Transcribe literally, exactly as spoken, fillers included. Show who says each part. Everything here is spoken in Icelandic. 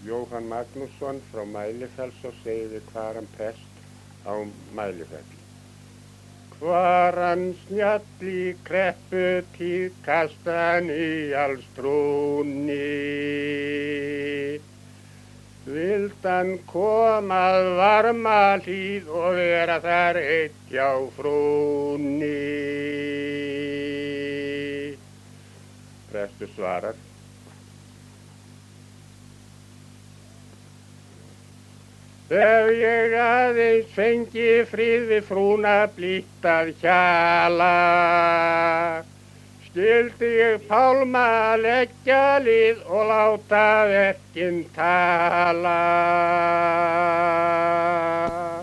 Speaker 1: Jóhann Magnússon frá Mælifells og segði hvaran prest á Mælifelli. Hvaran snjall í kreppu tíð kastan í alls trúni. Vildan komað varma hlíð og vera þar eitt hjá frúni. Prestur svarar. Ef ég aðeins fengi frið við frúna blítt að hjala, skyldi ég pálma leggja lið og láta verkin tala.